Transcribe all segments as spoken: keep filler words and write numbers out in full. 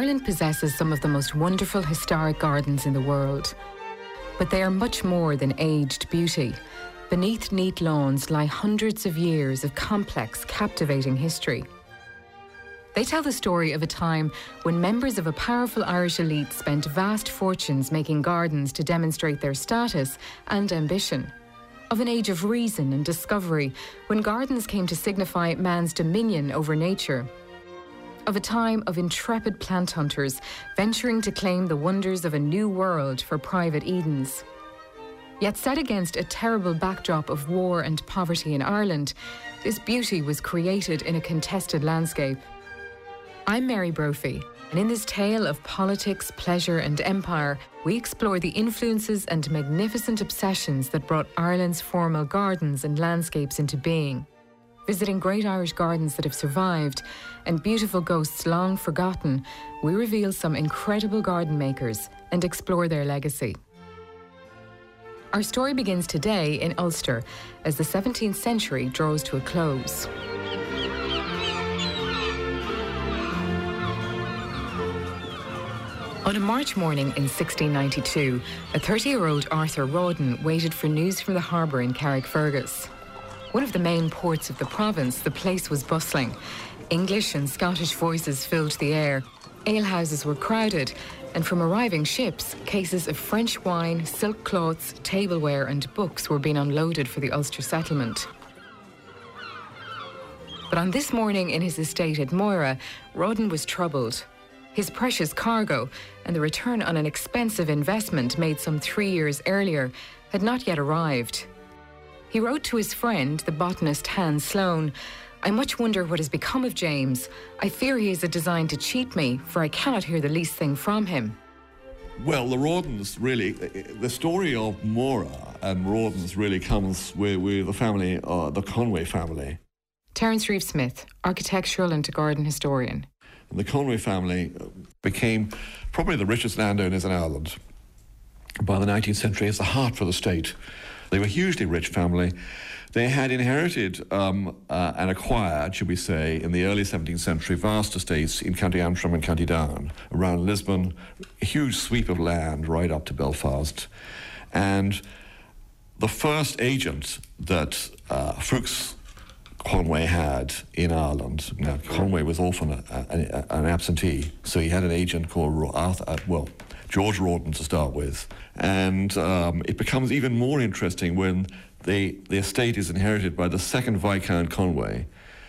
Ireland possesses some of the most wonderful historic gardens in the world. But they are much more than aged beauty. Beneath neat lawns lie hundreds of years of complex, captivating history. They tell the story of a time when members of a powerful Irish elite spent vast fortunes making gardens to demonstrate their status and ambition. Of an age of reason and discovery, when gardens came to signify man's dominion over nature. Of a time of intrepid plant hunters venturing to claim the wonders of a new world for private Edens. Yet set against a terrible backdrop of war and poverty in Ireland, this beauty was created in a contested landscape. I'm Mary Brophy, and in this tale of politics, pleasure and empire, we explore the influences and magnificent obsessions that brought Ireland's formal gardens and landscapes into being. Visiting great Irish gardens that have survived and beautiful ghosts long forgotten, we reveal some incredible garden makers and explore their legacy. Our story begins today in Ulster as the seventeenth century draws to a close. On a March morning in sixteen ninety-two, a thirty-year-old Arthur Rawdon waited for news from the harbour in Carrickfergus. One of the main ports of the province, the place was bustling. English and Scottish voices filled the air. Alehouses were crowded, and from arriving ships, cases of French wine, silk cloths, tableware and books were being unloaded for the Ulster settlement. But on this morning in his estate at Moira, Rawdon was troubled. His precious cargo, and the return on an expensive investment made some three years earlier, had not yet arrived. He wrote to his friend, the botanist Hans Sloane, "I much wonder what has become of James. I fear he has a design to cheat me, for I cannot hear the least thing from him." Well, the Rawdons really, the story of Moira and Rawdons really comes with, with the family, uh, the Conway family. Terence Reeve Smith, architectural and garden historian. And the Conway family became probably the richest landowners in Ireland by the nineteenth century. It's the heart for the state. They were a hugely rich family. They had inherited um, uh, and acquired, should we say, in the early seventeenth century, vast estates in County Antrim and County Down, around Lisbon, a huge sweep of land right up to Belfast. And the first agent that uh, Fuchs Conway had in Ireland, now Conway was often a, a, an absentee, so he had an agent called Arthur, uh, well, George Rawdon to start with. And um, it becomes even more interesting when they, the estate is inherited by the second Viscount Conway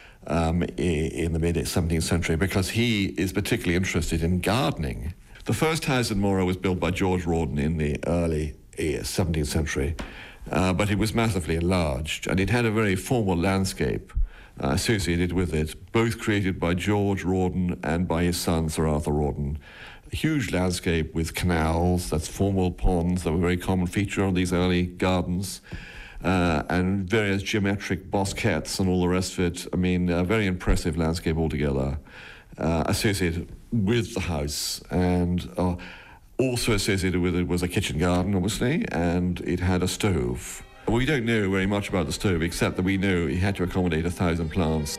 um, in the mid-seventeenth century, because he is particularly interested in gardening. The first house in Moira was built by George Rawdon in the early seventeenth century, uh, but it was massively enlarged, and it had a very formal landscape uh, associated with it, both created by George Rawdon and by his son, Sir Arthur Rawdon. A huge landscape with canals, that's formal ponds that were a very common feature of these early gardens, uh, and various geometric bosquets and all the rest of it. I mean, a very impressive landscape altogether, uh, associated with the house. And uh, also associated with it was a kitchen garden, obviously, and it had a stove. We don't know very much about the stove, except that we know it had to accommodate a thousand plants.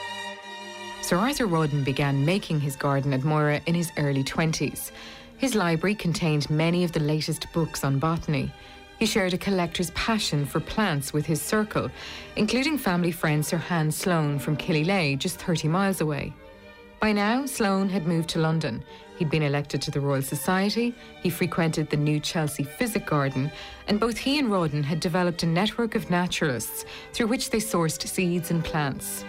Sir Arthur Rawdon began making his garden at Moira in his early twenties. His library contained many of the latest books on botany. He shared a collector's passion for plants with his circle, including family friend Sir Hans Sloane from Killylea, just thirty miles away. By now, Sloane had moved to London. He'd been elected to the Royal Society, he frequented the New Chelsea Physic Garden, and both he and Rawdon had developed a network of naturalists through which they sourced seeds and plants.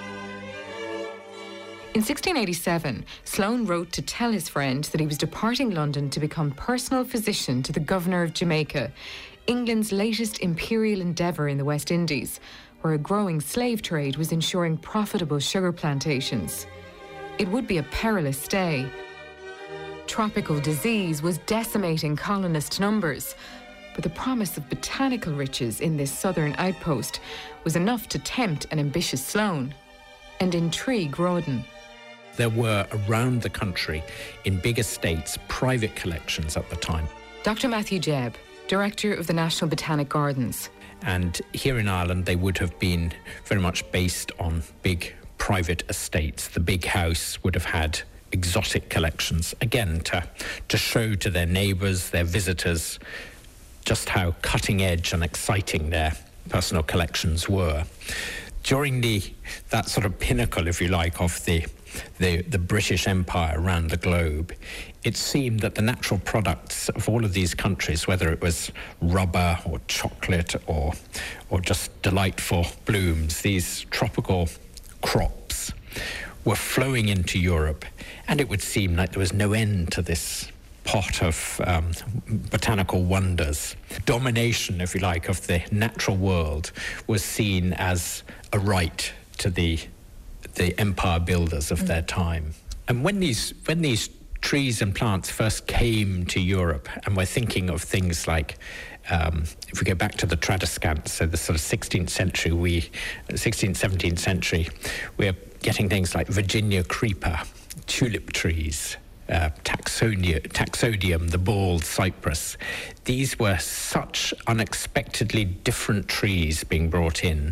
In sixteen eighty-seven, Sloane wrote to tell his friend that he was departing London to become personal physician to the Governor of Jamaica, England's latest imperial endeavour in the West Indies, where a growing slave trade was ensuring profitable sugar plantations. It would be a perilous stay. Tropical disease was decimating colonist numbers, but the promise of botanical riches in this southern outpost was enough to tempt an ambitious Sloane and intrigue Rawdon. There were around the country, in big estates, private collections at the time. Doctor Matthew Jebb, Director of the National Botanic Gardens. And here in Ireland, they would have been very much based on big private estates. The big house would have had exotic collections, again, to, to show to their neighbours, their visitors, just how cutting edge and exciting their personal collections were. During the that sort of pinnacle, if you like, of the, the the British Empire around the globe, it seemed that the natural products of all of these countries, whether it was rubber or chocolate or or just delightful blooms, these tropical crops, were flowing into Europe, and it would seem like there was no end to this pot of um, botanical wonders. Domination, if you like, of the natural world was seen as a right to the the empire builders of mm. their time. And when these when these trees and plants first came to Europe, and we're thinking of things like, um, if we go back to the Tradescants, so the sort of sixteenth century, we sixteenth, seventeenth century, we're getting things like Virginia creeper, tulip trees, Uh, taxonia, taxodium, the bald cypress. These were such unexpectedly different trees being brought in.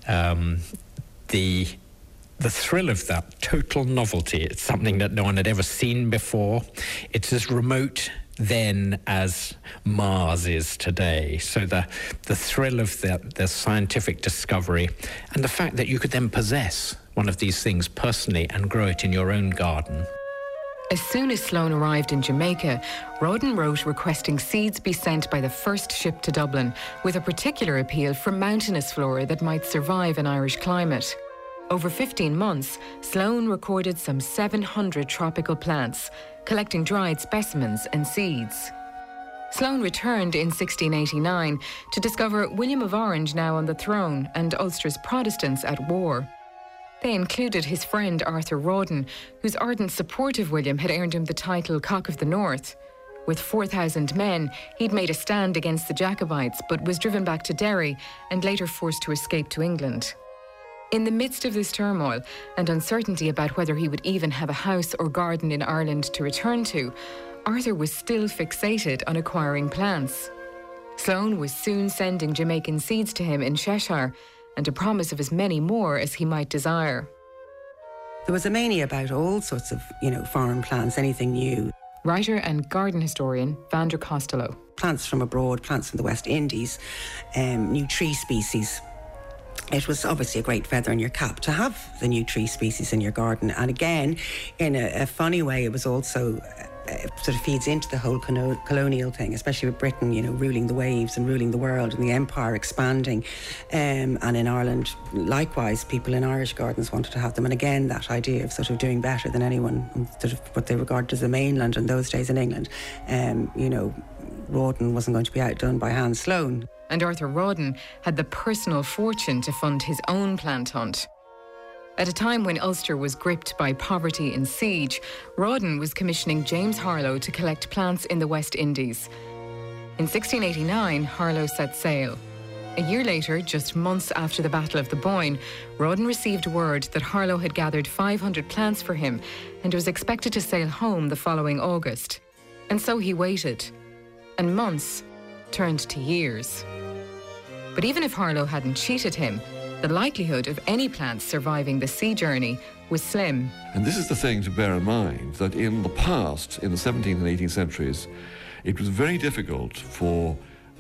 Um, the the thrill of that total novelty, it's something that no one had ever seen before. It's as remote then as Mars is today. So the the thrill of the, the scientific discovery, and the fact that you could then possess one of these things personally and grow it in your own garden. As soon as Sloane arrived in Jamaica, Rawdon wrote requesting seeds be sent by the first ship to Dublin, with a particular appeal for mountainous flora that might survive an Irish climate. Over fifteen months, Sloane recorded some seven hundred tropical plants, collecting dried specimens and seeds. Sloane returned in sixteen eighty-nine to discover William of Orange now on the throne and Ulster's Protestants at war. They included his friend Arthur Rawdon, whose ardent support of William had earned him the title Cock of the North. With four thousand men, he'd made a stand against the Jacobites, but was driven back to Derry and later forced to escape to England. In the midst of this turmoil and uncertainty about whether he would even have a house or garden in Ireland to return to, Arthur was still fixated on acquiring plants. Sloane was soon sending Jamaican seeds to him in Cheshire, and a promise of as many more as he might desire. There was a mania about all sorts of, you know, foreign plants, anything new. Writer and garden historian Vander Costello. Plants from abroad, plants from the West Indies, um, new tree species. It was obviously a great feather in your cap to have the new tree species in your garden. And again, in a, a funny way, it was also uh, sort of feeds into the whole colo- colonial thing, especially with Britain, you know, ruling the waves and ruling the world and the empire expanding. Um, and in Ireland, likewise, people in Irish gardens wanted to have them. And again, that idea of sort of doing better than anyone, sort of what they regarded as the mainland in those days in England. Um, you know, Rawdon wasn't going to be outdone by Hans Sloane. And Arthur Rawdon had the personal fortune to fund his own plant hunt. At a time when Ulster was gripped by poverty and siege, Rawdon was commissioning James Harlow to collect plants in the West Indies. In sixteen eighty-nine, Harlow set sail. A year later, just months after the Battle of the Boyne, Rawdon received word that Harlow had gathered five hundred plants for him and was expected to sail home the following August. And so he waited. And months turned to years. But even if Harlow hadn't cheated him, the likelihood of any plants surviving the sea journey was slim. And this is the thing to bear in mind, that in the past, in the seventeenth and eighteenth centuries, it was very difficult for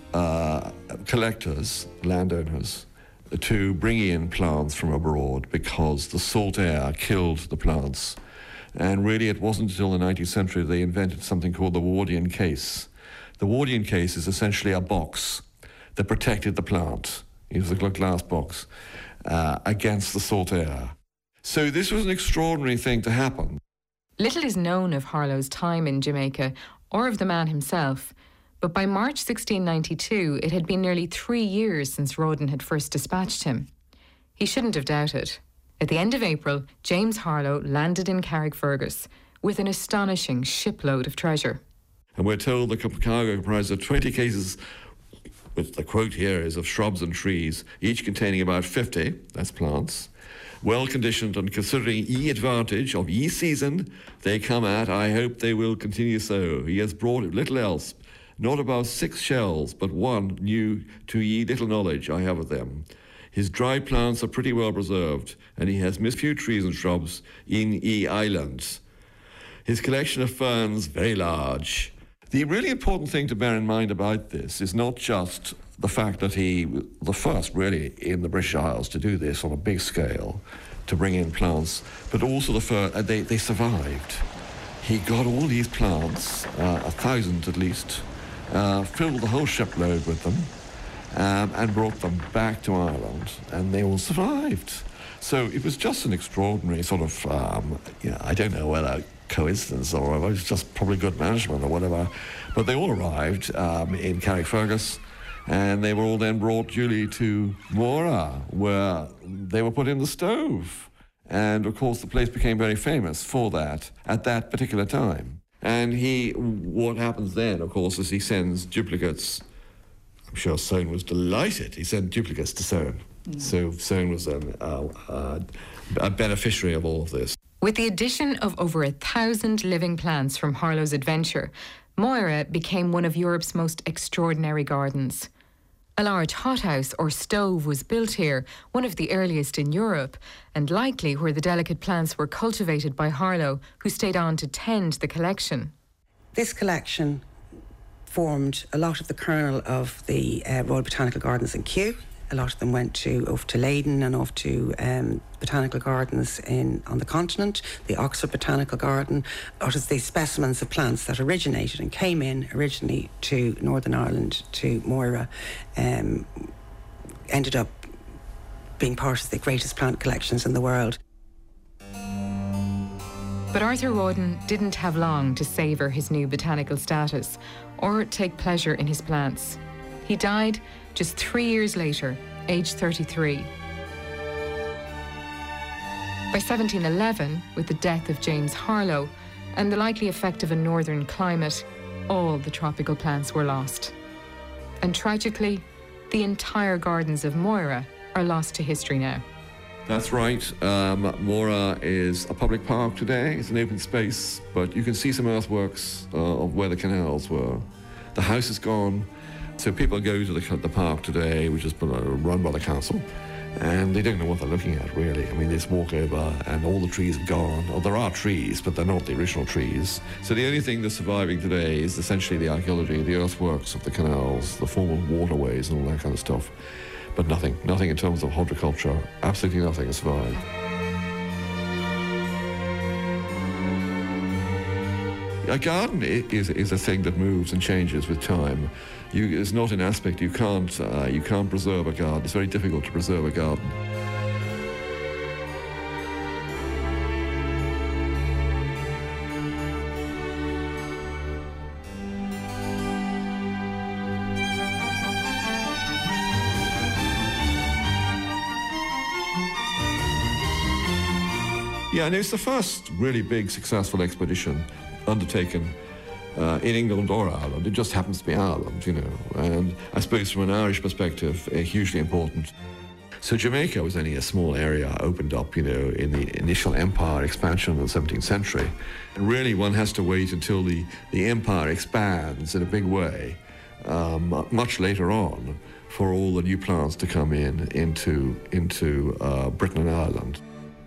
uh, collectors, landowners, to bring in plants from abroad because the salt air killed the plants. And really it wasn't until the nineteenth century they invented something called the Wardian case. The Wardian case is essentially a box that protected the plant. It was a glass box uh, against the salt air. So this was an extraordinary thing to happen. Little is known of Harlow's time in Jamaica or of the man himself, but by March sixteen ninety-two, it had been nearly three years since Rawdon had first dispatched him. He shouldn't have doubted. At the end of April, James Harlow landed in Carrickfergus with an astonishing shipload of treasure. And we're told the cargo comprised of twenty cases, which the quote here is, of shrubs and trees, each containing about fifty, that's plants, well-conditioned and considering ye advantage of ye season they come at, I hope they will continue so. He has brought little else, not above six shells, but one new to ye little knowledge I have of them. His dry plants are pretty well preserved, and he has missed few trees and shrubs in ye islands. His collection of ferns, very large. The really important thing to bear in mind about this is not just the fact that he was the first, really, in the British Isles to do this on a big scale, to bring in plants, but also the fir- uh, they, they survived. He got all these plants, uh, a thousand at least, uh, filled the whole shipload with them, um, and brought them back to Ireland, and they all survived. So it was just an extraordinary sort of, um, you know, I don't know whether coincidence or it was just probably good management or whatever, but they all arrived um, in Carrickfergus, and they were all then brought duly to Moira, where they were put in the stove. And of course the place became very famous for that at that particular time. And he, what happens then, of course, is he sends duplicates. I'm sure Soane was delighted. He sent duplicates to Soane. Mm. So Soane was an, uh, uh, a beneficiary of all of this. With the addition of over a thousand living plants from Harlow's adventure, Moira became one of Europe's most extraordinary gardens. A large hothouse or stove was built here, one of the earliest in Europe, and likely where the delicate plants were cultivated by Harlow, who stayed on to tend the collection. This collection formed a lot of the kernel of the uh, Royal Botanical Gardens in Kew. A lot of them went to off to Leyden and off to um, botanical gardens in on the continent, the Oxford Botanical Garden. A lot of the specimens of plants that originated and came in originally to Northern Ireland, to Moira, um, ended up being part of the greatest plant collections in the world. But Arthur Rawdon didn't have long to savour his new botanical status or take pleasure in his plants. He died just three years later, aged thirty-three. By seventeen eleven, with the death of James Harlow and the likely effect of a northern climate, all the tropical plants were lost. And tragically, the entire gardens of Moira are lost to history now. That's right. Um, Moira is a public park today. It's an open space, but you can see some earthworks uh, of where the canals were. The house is gone. So people go to the, the park today, which is run by the council, and they don't know what they're looking at, really. I mean, they just walk over and all the trees have gone. Oh, there are trees, but they're not the original trees. So the only thing that's surviving today is essentially the archaeology, the earthworks of the canals, the former waterways and all that kind of stuff. But nothing, nothing in terms of horticulture. Absolutely nothing has survived. A garden is is a thing that moves and changes with time. You, it's not an aspect you can't uh, you can't preserve a garden. It's very difficult to preserve a garden. Yeah, and it's the first really big successful expedition undertaken uh, in England or Ireland. It just happens to be Ireland, you know, and I suppose from an Irish perspective, uh, hugely important. So Jamaica was only a small area opened up, you know, in the initial empire expansion of the seventeenth century. And really one has to wait until the, the empire expands in a big way, um, much later on, for all the new plants to come in into, into uh, Britain and Ireland.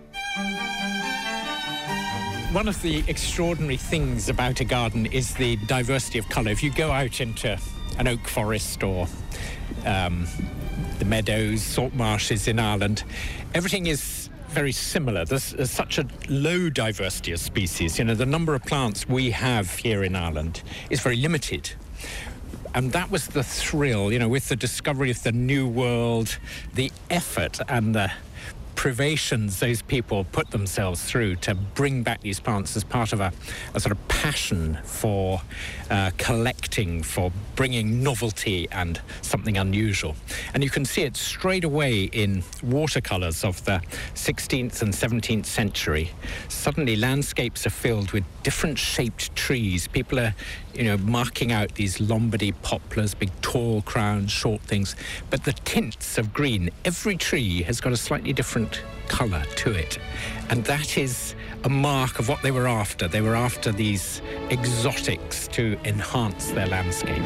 One of the extraordinary things about a garden is the diversity of colour. If you go out into an oak forest or um, the meadows, salt marshes in Ireland, everything is very similar. There's, there's such a low diversity of species. You know, the number of plants we have here in Ireland is very limited. And that was the thrill, you know, with the discovery of the New World, the effort and the privations those people put themselves through to bring back these plants as part of a, a sort of passion for uh, collecting, for bringing novelty and something unusual. And you can see it straight away in watercolours of the sixteenth and seventeenth century. Suddenly landscapes are filled with different shaped trees. People are, you know, marking out these Lombardy poplars, big tall crowns, short things. But the tints of green, every tree has got a slightly different colour to it. And that is a mark of what they were after. They were after these exotics to enhance their landscape.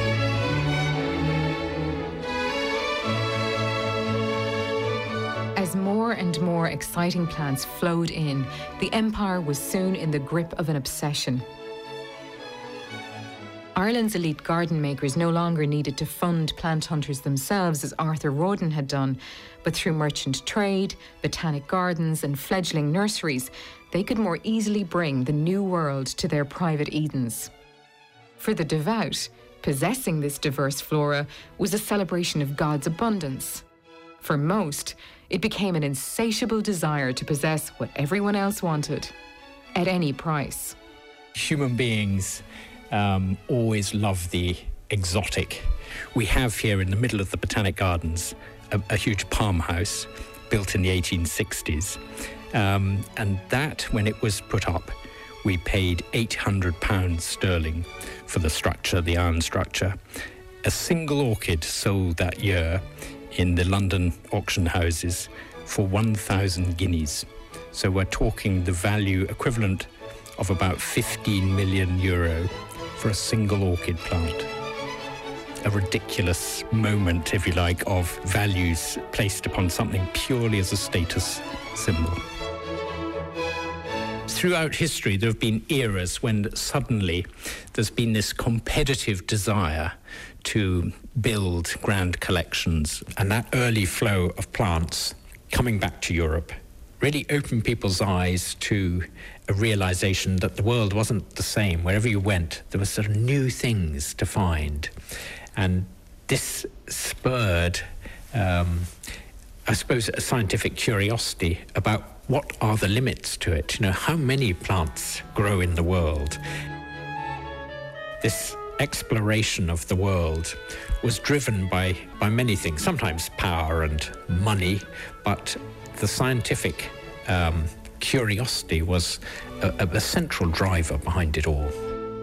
As As more and more exciting plants flowed in, the empire was soon in the grip of an obsession. Ireland's elite garden makers no longer needed to fund plant hunters themselves as Arthur Rawdon had done, but through merchant trade, botanic gardens and fledgling nurseries, they could more easily bring the new world to their private Edens. For the devout, possessing this diverse flora was a celebration of God's abundance. For most, it became an insatiable desire to possess what everyone else wanted, at any price. Human beings Um, always love the exotic. We have here in the middle of the Botanic Gardens a, a huge palm house built in the eighteen sixties. Um, and that, when it was put up, we paid eight hundred pounds sterling for the structure, the iron structure. A single orchid sold that year in the London auction houses for one thousand guineas. So we're talking the value equivalent of about fifteen million euro for a single orchid plant. A ridiculous moment, if you like, of values placed upon something purely as a status symbol. Throughout history, there have been eras when suddenly there's been this competitive desire to build grand collections, and that early flow of plants coming back to Europe really opened people's eyes to a realization that the world wasn't the same. Wherever you went, there were sort of new things to find. And this spurred, um, I suppose, a scientific curiosity about what are the limits to it. You know, how many plants grow in the world? This exploration of the world was driven by, by many things, sometimes power and money, but the scientific um, curiosity was a, a central driver behind it all.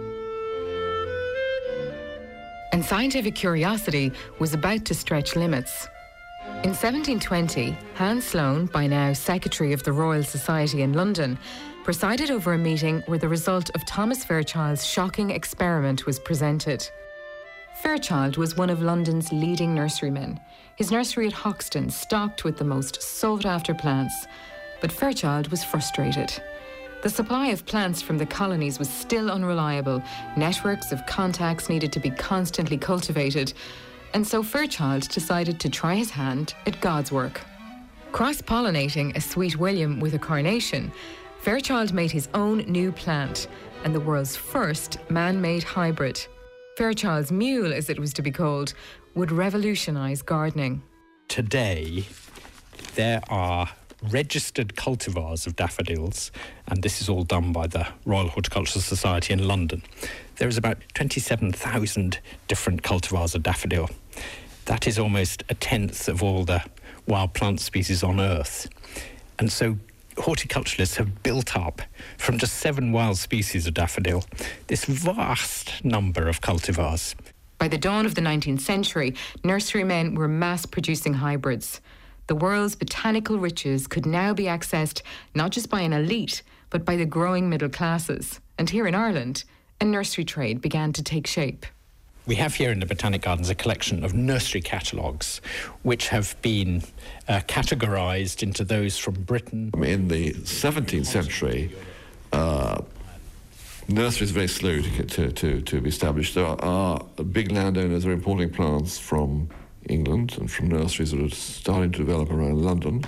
And scientific curiosity was about to stretch limits. In seventeen twenty, Hans Sloane, by now Secretary of the Royal Society in London, presided over a meeting where the result of Thomas Fairchild's shocking experiment was presented. Fairchild was one of London's leading nurserymen. His nursery at Hoxton stocked with the most sought-after plants. But Fairchild was frustrated. The supply of plants from the colonies was still unreliable. Networks of contacts needed to be constantly cultivated. And so Fairchild decided to try his hand at God's work. Cross-pollinating a sweet William with a carnation, Fairchild made his own new plant and the world's first man-made hybrid. Fairchild's mule, as it was to be called, would revolutionise gardening. Today, there are registered cultivars of daffodils, and this is all done by the Royal Horticultural Society in London. There is about twenty-seven thousand different cultivars of daffodil. That is almost a tenth of all the wild plant species on Earth. And so horticulturalists have built up, from just seven wild species of daffodil, this vast number of cultivars. By the dawn of the nineteenth century, nurserymen were mass-producing hybrids. The world's botanical riches could now be accessed not just by an elite, but by the growing middle classes. And here in Ireland, a nursery trade began to take shape. We have here in the Botanic Gardens a collection of nursery catalogues, which have been uh, categorised into those from Britain. In the seventeenth century, uh, nurseries are very slow to, to, to, to be established. There are, are big landowners are importing plants from England and from nurseries that are starting to develop around London.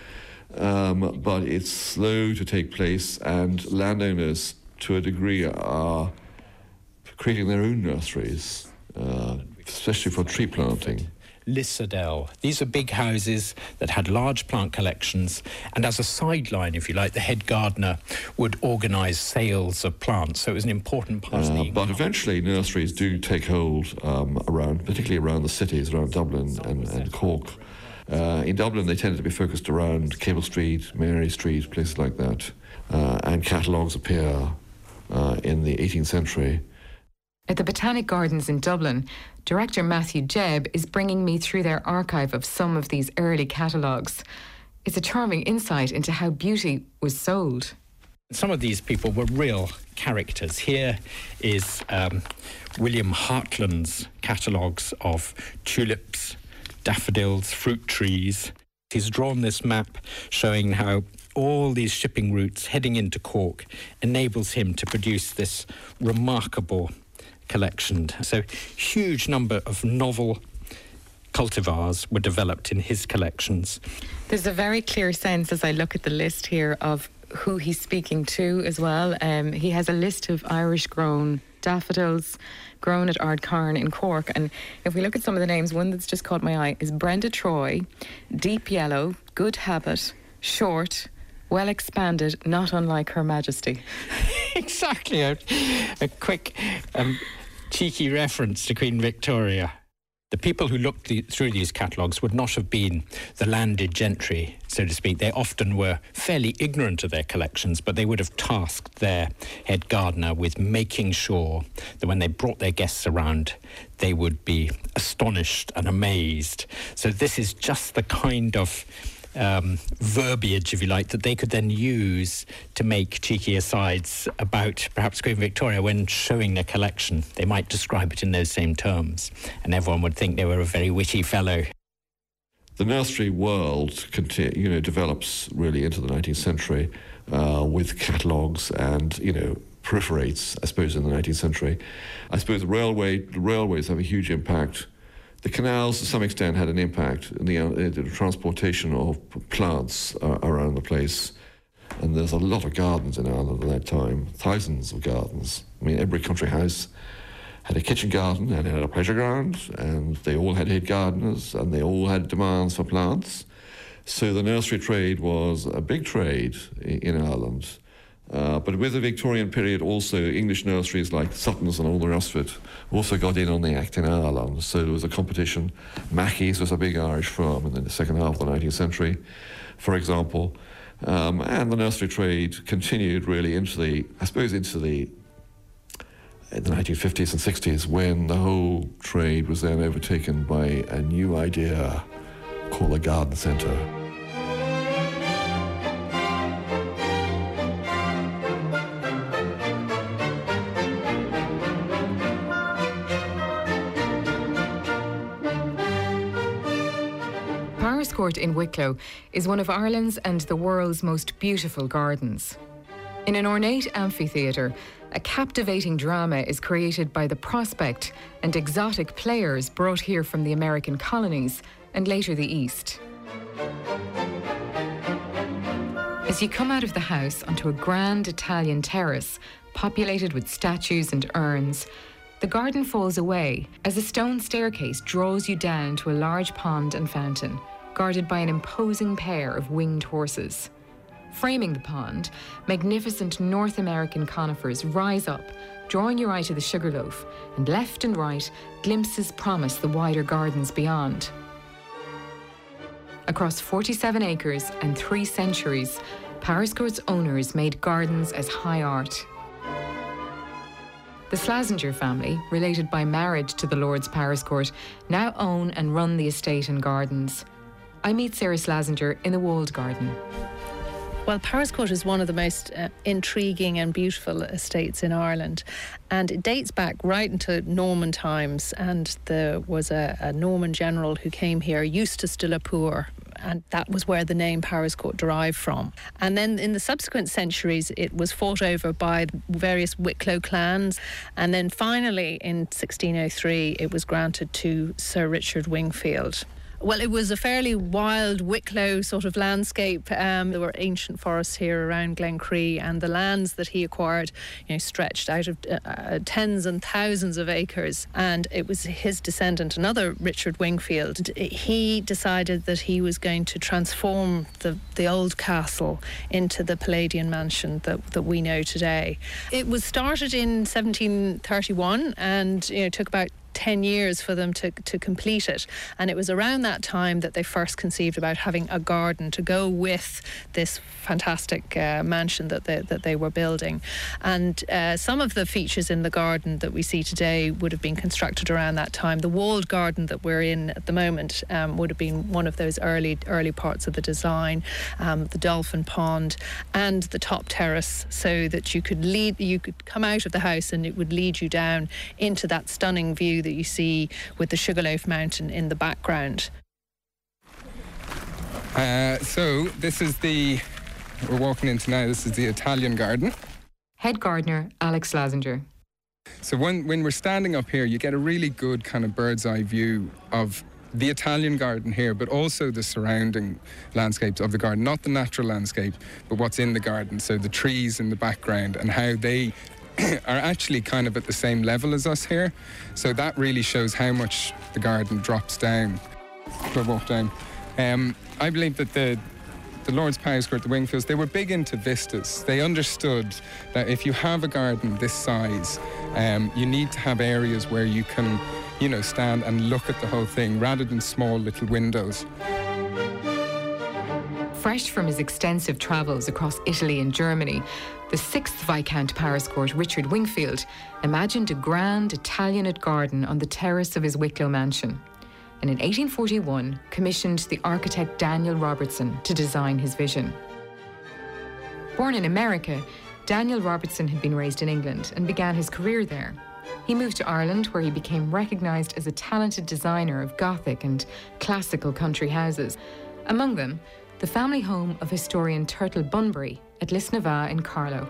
Um, but it's slow to take place, and landowners, to a degree, are creating their own nurseries, uh, especially for tree planting. Lissadell. These are big houses that had large plant collections, and as a sideline, if you like, the head gardener would organise sales of plants, so it was an important part uh, of the... But eventually nurseries do take hold um, around, particularly around the cities, around Dublin and, and Cork. Uh, in Dublin they tended to be focused around Cable Street, Mary Street, places like that, uh, and catalogues appear uh, in the eighteenth century. At the Botanic Gardens in Dublin, Director Matthew Jebb is bringing me through their archive of some of these early catalogues. It's a charming insight into how beauty was sold. Some of these people were real characters. Here is um, William Hartland's catalogues of tulips, daffodils, fruit trees. He's drawn this map showing how all these shipping routes heading into Cork enables him to produce this remarkable collection. So huge number of novel cultivars were developed in his collections. There's a very clear sense as I look at the list here of who he's speaking to as well. Um, he has a list of Irish-grown daffodils grown at Ardcarn in Cork. And if we look at some of the names, one that's just caught my eye is Brenda Troy, Deep Yellow, Good Habit, Short, Well Expanded, not unlike Her Majesty. Exactly. A, a quick, um, cheeky reference to Queen Victoria. The people who looked the, through these catalogues would not have been the landed gentry, so to speak. They often were fairly ignorant of their collections, but they would have tasked their head gardener with making sure that when they brought their guests around, they would be astonished and amazed. So this is just the kind of Um, verbiage, if you like, that they could then use to make cheeky asides about perhaps Queen Victoria when showing their collection. They might describe it in those same terms, and everyone would think they were a very witty fellow. The nursery world, conti- you know, develops really into the nineteenth century uh, with catalogues and, you know, proliferates, I suppose, in the nineteenth century. I suppose the railway, the railways have a huge impact. The canals, to some extent, had an impact in the, uh, the transportation of plants uh, around the place. And there's a lot of gardens in Ireland at that time, thousands of gardens. I mean, every country house had a kitchen garden and had a pleasure ground, and they all had head gardeners, and they all had demands for plants. So the nursery trade was a big trade in Ireland. Uh, but with the Victorian period, also English nurseries like Sutton's and all the rest of it also got in on the act in Ireland. So there was a competition. Mackey's was a big Irish firm in the second half of the nineteenth century, for example. Um, and the nursery trade continued really into the, I suppose, into the, in the nineteen fifties and sixties, when the whole trade was then overtaken by a new idea called the garden centre. Powerscourt in Wicklow is one of Ireland's and the world's most beautiful gardens. In an ornate amphitheatre, a captivating drama is created by the prospect and exotic players brought here from the American colonies and later the East. As you come out of the house onto a grand Italian terrace populated with statues and urns, the garden falls away as a stone staircase draws you down to a large pond and fountain, guarded by an imposing pair of winged horses. Framing the pond, magnificent North American conifers rise up, drawing your eye to the Sugarloaf, and left and right, glimpses promise the wider gardens beyond. Across forty-seven acres and three centuries, Powerscourt's owners made gardens as high art. The Slazenger family, related by marriage to the Lords Powerscourt, now own and run the estate and gardens. I meet Sarah Slazenger in the walled garden. Well, Powerscourt is one of the most uh, intriguing and beautiful estates in Ireland, and it dates back right into Norman times, and there was a, a Norman general who came here, Eustace de la Poer, and that was where the name Powerscourt derived from. And then in the subsequent centuries, it was fought over by various Wicklow clans, and then finally in sixteen oh three, it was granted to Sir Richard Wingfield. Well, it was a fairly wild Wicklow sort of landscape. Um, there were ancient forests here around Glencree, and the lands that he acquired, you know, stretched out of uh, uh, tens and thousands of acres. And it was his descendant, another Richard Wingfield. He decided that he was going to transform the, the old castle into the Palladian mansion that, that we know today. It was started in seventeen thirty-one, and you know, took about ten years for them to, to complete it. And it was around that time that they first conceived about having a garden to go with this fantastic uh, mansion that they, that they were building. And uh, some of the features in the garden that we see today would have been constructed around that time. The walled garden that we're in at the moment um, would have been one of those early early parts of the design. Um, the dolphin pond and the top terrace, so that you could lead, you could come out of the house and it would lead you down into that stunning view that you see with the Sugarloaf Mountain in the background. Uh, so this is the, we're walking into now, this is the Italian garden. Head gardener Alex Lazinger. So when, when we're standing up here, you get a really good kind of bird's eye view of the Italian garden here, but also the surrounding landscapes of the garden, not the natural landscape, but what's in the garden. So the trees in the background and how they are actually kind of at the same level as us here. So that really shows how much the garden drops down. We'll walk down. Um, I believe that the the Lords Powerscourt, the Wingfields, they were big into vistas. They understood that if you have a garden this size, um, you need to have areas where you can, you know, stand and look at the whole thing rather than small little windows. Fresh from his extensive travels across Italy and Germany, the sixth Viscount Powerscourt, Richard Wingfield, imagined a grand Italianate garden on the terrace of his Wicklow mansion, and in eighteen forty-one commissioned the architect Daniel Robertson to design his vision. Born in America, Daniel Robertson had been raised in England and began his career there. He moved to Ireland, where he became recognised as a talented designer of Gothic and classical country houses, among them the family home of historian Turtle Bunbury at Lisnavagh in Carlow.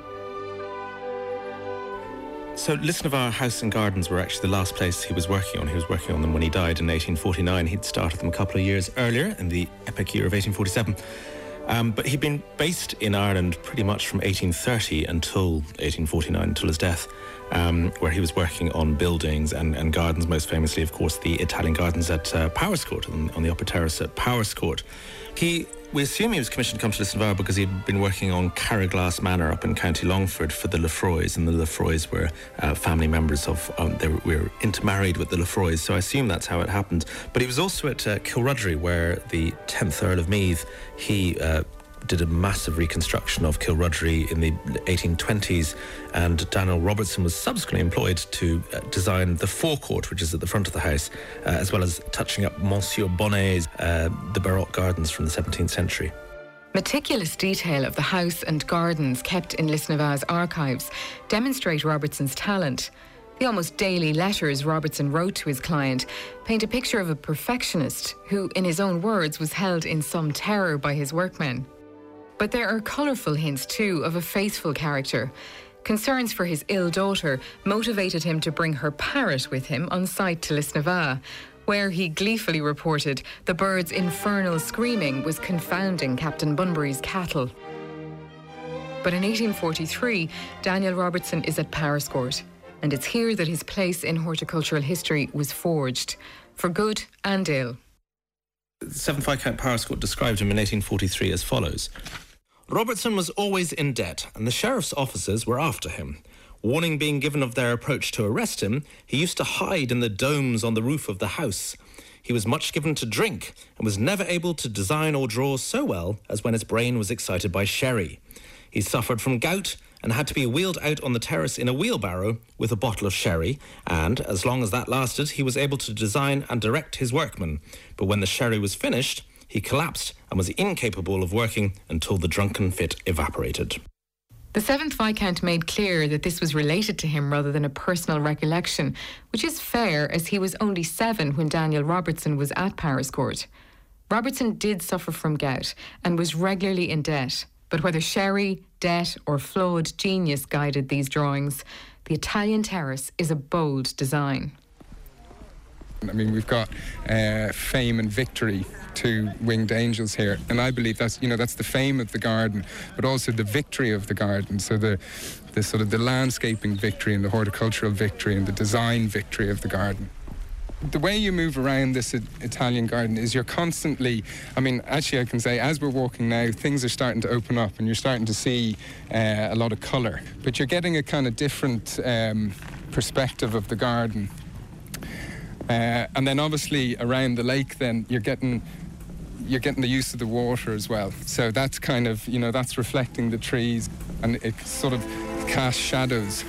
So Lisnavagh House and Gardens were actually the last place he was working on. He was working on them when he died in eighteen forty-nine. He'd started them a couple of years earlier in the epic year of eighteen forty-seven. Um, but he'd been based in Ireland pretty much from eighteen thirty until eighteen forty-nine, until his death, um, where he was working on buildings and, and gardens, most famously, of course, the Italian gardens at uh, Powerscourt, on, on the upper terrace at Powerscourt. He, we assume he was commissioned to come to Lisnavagh because he'd been working on Carriglass Manor up in County Longford for the Lefroys, and the Lefroys were uh, family members of, um, they were, were intermarried with the Lefroys, so I assume that's how it happened. But he was also at uh, Kilrudry, where the tenth Earl of Meath, he uh, did a massive reconstruction of Kilrudry in the eighteen twenties, and Daniel Robertson was subsequently employed to uh, design the forecourt, which is at the front of the house, uh, as well as touching up Monsieur Bonnet's uh, the Baroque gardens from the seventeenth century. Meticulous detail of the house and gardens kept in Lisnavagh's archives demonstrate Robertson's talent. The almost daily letters Robertson wrote to his client paint a picture of a perfectionist who, in his own words, was held in some terror by his workmen. But there are colourful hints, too, of a faithful character. Concerns for his ill daughter motivated him to bring her parrot with him on site to Lisnavagh, where he gleefully reported the bird's infernal screaming was confounding Captain Bunbury's cattle. But in eighteen forty-three, Daniel Robertson is at Powerscourt, and it's here that his place in horticultural history was forged, for good and ill. seventh Viscount Powerscourt described him in eighteen forty-three as follows. Robertson was always in debt, and the sheriff's officers were after him. Warning being given of their approach to arrest him, he used to hide in the domes on the roof of the house. He was much given to drink, and was never able to design or draw so well as when his brain was excited by sherry. He suffered from gout, and had to be wheeled out on the terrace in a wheelbarrow with a bottle of sherry, and, as long as that lasted, he was able to design and direct his workmen. But when the sherry was finished, he collapsed and was incapable of working until the drunken fit evaporated. The seventh Viscount made clear that this was related to him rather than a personal recollection, which is fair as he was only seven when Daniel Robertson was at Powerscourt. Robertson did suffer from gout and was regularly in debt, but whether sherry, debt or flawed genius guided these drawings, the Italian terrace is a bold design. I mean, we've got uh, fame and victory, two winged angels here, and I believe that's, you know, that's the fame of the garden, but also the victory of the garden. So the, the sort of the landscaping victory and the horticultural victory and the design victory of the garden. The way you move around this Italian garden is you're constantly, I mean, actually I can say as we're walking now, things are starting to open up and you're starting to see uh, a lot of colour, but you're getting a kind of different um, perspective of the garden. Uh, and then obviously around the lake then you're getting you're getting the use of the water as well. So that's kind of, you know, that's reflecting the trees and it sort of casts shadows.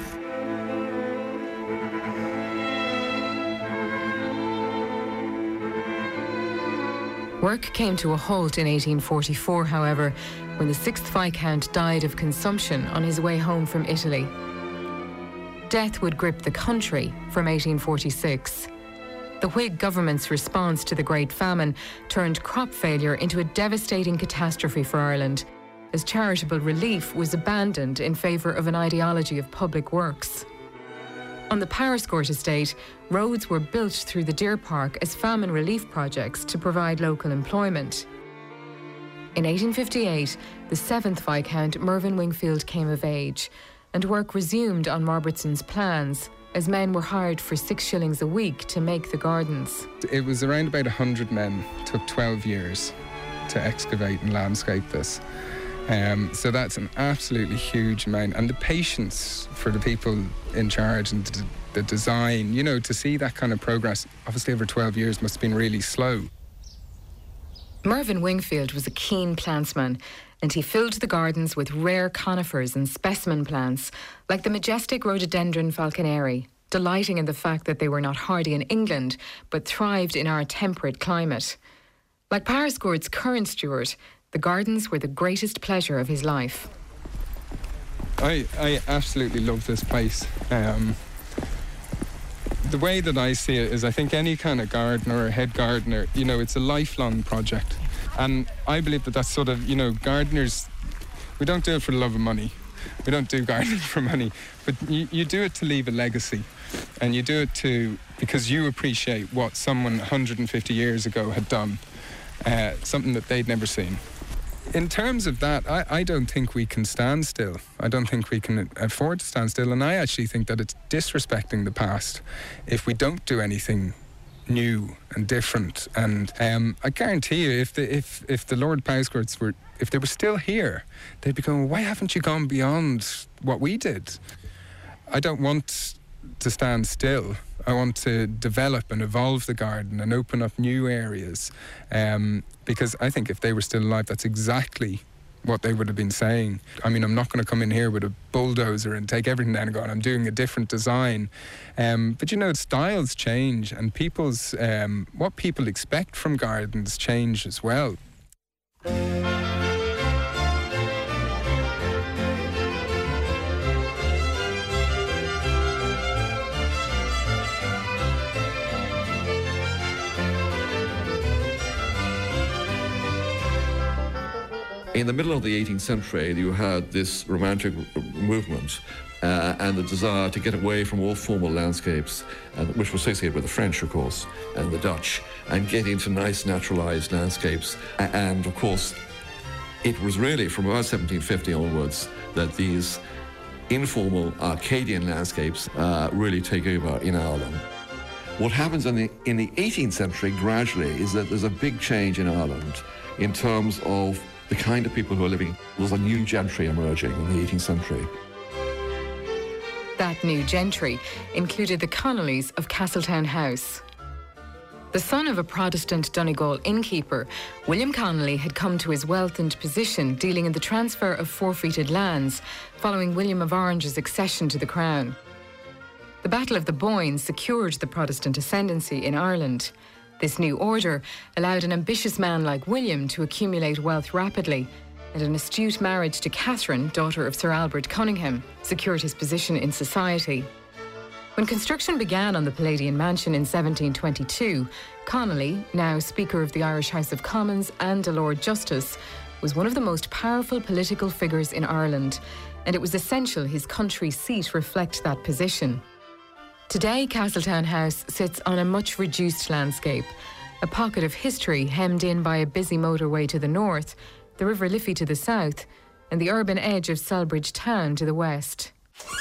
Work came to a halt in eighteen forty-four, however, when the sixth Viscount died of consumption on his way home from Italy. Death would grip the country from eighteen forty-six. The Whig government's response to the Great Famine turned crop failure into a devastating catastrophe for Ireland, as charitable relief was abandoned in favour of an ideology of public works. On the Powerscourt estate, roads were built through the Deer Park as famine relief projects to provide local employment. In eighteen fifty-eight, the seventh Viscount, Mervyn Wingfield, came of age, and work resumed on Robertson's plans, as men were hired for six shillings a week to make the gardens. It was around about one hundred men. It took twelve years to excavate and landscape this. Um, so that's an absolutely huge amount. And the patience for the people in charge and the, the design, you know, to see that kind of progress, obviously over twelve years must have been really slow. Mervyn Wingfield was a keen plantsman, and he filled the gardens with rare conifers and specimen plants, like the majestic rhododendron falconeri, delighting in the fact that they were not hardy in England, but thrived in our temperate climate. Like Powerscourt's current steward, the gardens were the greatest pleasure of his life. I, I absolutely love this place. Um, the way that I see it is, I think any kind of gardener or head gardener, you know, it's a lifelong project. And I believe that that's sort of, you know, gardeners, we don't do it for the love of money. We don't do gardening for money. But you, you do it to leave a legacy. And you do it to, because you appreciate what someone one hundred fifty years ago had done. Uh, something that they'd never seen. In terms of that, I, I don't think we can stand still. I don't think we can afford to stand still. And I actually think that it's disrespecting the past if we don't do anything new and different. And um, I guarantee you, if the if if the Lord Powerscourts were, if they were still here, they'd be going, why haven't you gone beyond what we did? I don't want to stand still. I want to develop and evolve the garden and open up new areas, um, because I think if they were still alive, that's exactly what they would have been saying. I mean, I'm not going to come in here with a bulldozer and take everything down and go, I'm doing a different design. Um, but, you know, styles change, and people's um, what people expect from gardens change as well. In the middle of the eighteenth century, you had this romantic movement uh, and the desire to get away from all formal landscapes, uh, which was associated with the French, of course, and the Dutch, and get into nice naturalized landscapes. And, of course, it was really from about seventeen fifty onwards that these informal Arcadian landscapes uh, really take over in Ireland. What happens in the, in the eighteenth century gradually is that there's a big change in Ireland in terms of the kind of people who are living. There's a new gentry emerging in the eighteenth century. That new gentry included the Connollys of Castletown House. The son of a Protestant Donegal innkeeper, William Connolly had come to his wealth and position dealing in the transfer of forfeited lands following William of Orange's accession to the crown. The Battle of the Boyne secured the Protestant ascendancy in Ireland. This new order allowed an ambitious man like William to accumulate wealth rapidly, and an astute marriage to Catherine, daughter of Sir Albert Cunningham, secured his position in society. When construction began on the Palladian mansion in seventeen twenty-two, Connolly, now Speaker of the Irish House of Commons and a Lord Justice, was one of the most powerful political figures in Ireland, and it was essential his country seat reflect that position. Today, Castletown House sits on a much reduced landscape, a pocket of history hemmed in by a busy motorway to the north, the River Liffey to the south, and the urban edge of Celbridge Town to the west.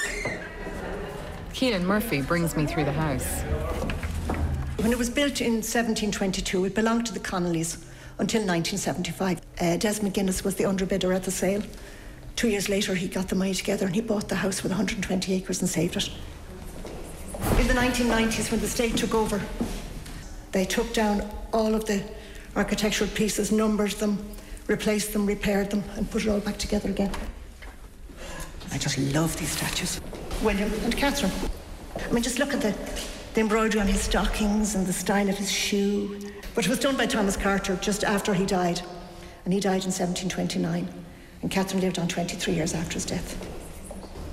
Keelan Murphy brings me through the house. When it was built in seventeen twenty-two, it belonged to the Connollys until nineteen seventy-five. Uh, Desmond Guinness was the underbidder at the sale. Two years later, he got the money together and he bought the house with one hundred twenty acres and saved it. In the nineteen nineties, when the state took over, they took down all of the architectural pieces, numbered them, replaced them, repaired them, and put it all back together again. I just love these statues. William and Catherine. I mean, just look at the, the embroidery on his stockings and the style of his shoe. But it was done by Thomas Carter just after he died. And he died in seventeen twenty-nine. And Catherine lived on twenty-three years after his death.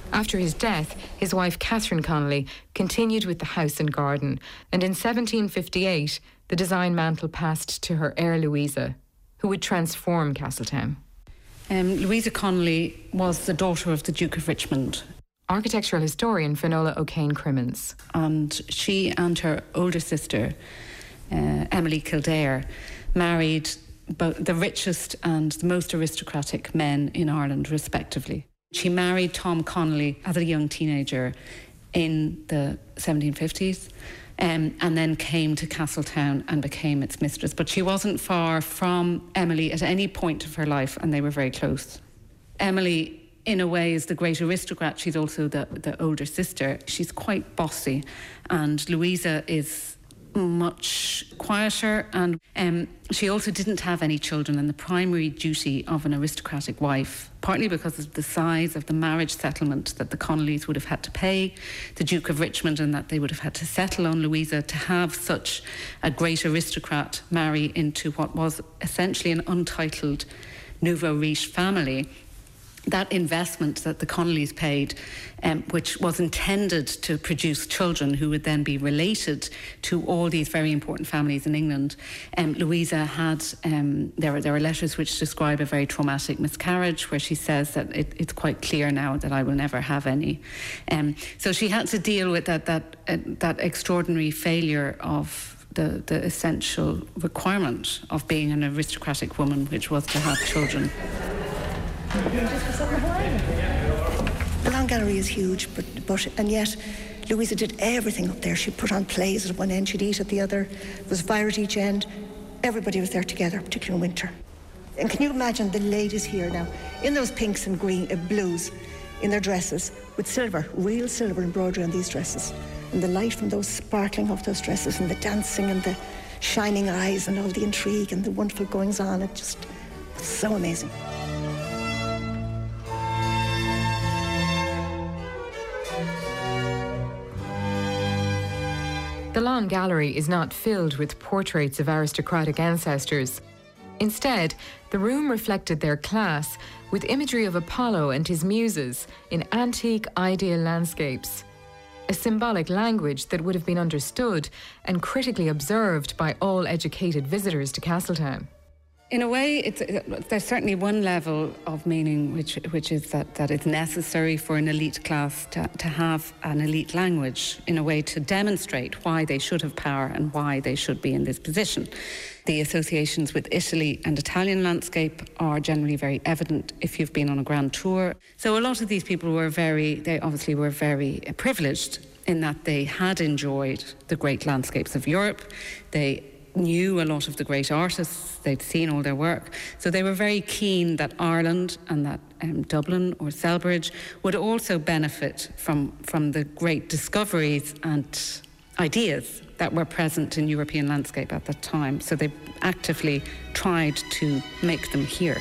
After his death, his wife Catherine Connolly continued with the house and garden, and in seventeen fifty-eight, the design mantle passed to her heir Louisa, who would transform Castletown. Um, Louisa Connolly was the daughter of the Duke of Richmond. Architectural historian Finola O'Kane Crimmins. And she and her older sister, uh, Emily Kildare, married both the richest and the most aristocratic men in Ireland, respectively. She married Tom Connolly as a young teenager in the seventeen fifties, um, and then came to Castletown and became its mistress. But she wasn't far from Emily at any point of her life, and they were very close. Emily, in a way, is the great aristocrat. She's also the, the older sister. She's quite bossy, and Louisa is much quieter, and um, she also didn't have any children, and the primary duty of an aristocratic wife, partly because of the size of the marriage settlement that the Connollys would have had to pay the Duke of Richmond, and that they would have had to settle on Louisa, to have such a great aristocrat marry into what was essentially an untitled nouveau riche family. That investment that the Connollys paid, um, which was intended to produce children who would then be related to all these very important families in England, um, Louisa had, um, there, are, there are letters which describe a very traumatic miscarriage, where she says that it, it's quite clear now that I will never have any. Um, so she had to deal with that, that, uh, that extraordinary failure of the, the essential requirement of being an aristocratic woman, which was to have children. The Long Gallery is huge, but, but and yet Louisa did everything up there. She put on plays at one end, she'd eat at the other. It was fire at each end. Everybody was there together, particularly in winter. And can you imagine the ladies here now, in those pinks and green uh, blues, in their dresses, with silver, real silver embroidery on these dresses, and the light from those sparkling off those dresses, and the dancing and the shining eyes and all the intrigue and the wonderful goings on. It just was so amazing. The Long Gallery is not filled with portraits of aristocratic ancestors. Instead, the room reflected their class with imagery of Apollo and his muses in antique, ideal landscapes. A symbolic language that would have been understood and critically observed by all educated visitors to Castletown. In a way, it's, there's certainly one level of meaning which which is that, that it's necessary for an elite class to, to have an elite language, in a way to demonstrate why they should have power and why they should be in this position. The associations with Italy and Italian landscape are generally very evident if you've been on a grand tour. So a lot of these people were very, they obviously were very privileged in that they had enjoyed the great landscapes of Europe. They knew a lot of the great artists, they'd seen all their work. So they were very keen that Ireland and that um, Dublin or Selbridge would also benefit from, from the great discoveries and ideas that were present in European landscape at that time. So they actively tried to make them here.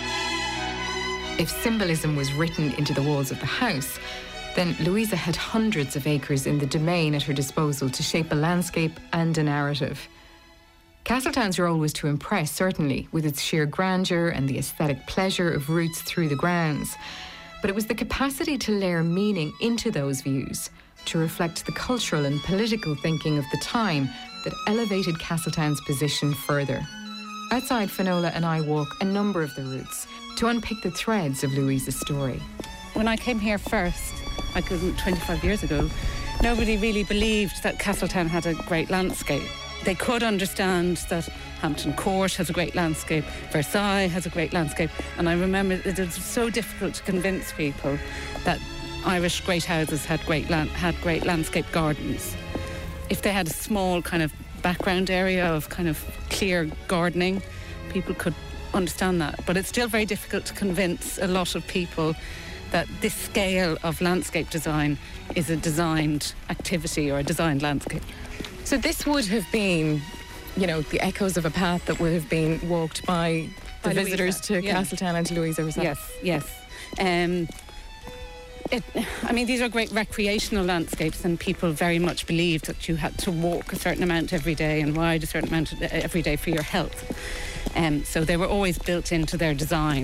If symbolism was written into the walls of the house, then Louisa had hundreds of acres in the domain at her disposal to shape a landscape and a narrative. Castletown's role was to impress, certainly, with its sheer grandeur and the aesthetic pleasure of routes through the grounds. But it was the capacity to layer meaning into those views, to reflect the cultural and political thinking of the time, that elevated Castletown's position further. Outside, Finola and I walk a number of the routes to unpick the threads of Louisa's story. When I came here first, like twenty-five years ago, nobody really believed that Castletown had a great landscape. They could understand that Hampton Court has a great landscape, Versailles has a great landscape, and I remember it was so difficult to convince people that Irish great houses had great land, had great landscape gardens. If they had a small kind of background area of kind of clear gardening, people could understand that. But it's still very difficult to convince a lot of people that this scale of landscape design is a designed activity or a designed landscape. So this would have been, you know, the echoes of a path that would have been walked by the by visitors Louisa. to yeah. Castletown and to Louisa herself. Yes, yes. Um, it, I mean, these are great recreational landscapes, and people very much believed that you had to walk a certain amount every day and ride a certain amount every day for your health. Um, so they were always built into their design.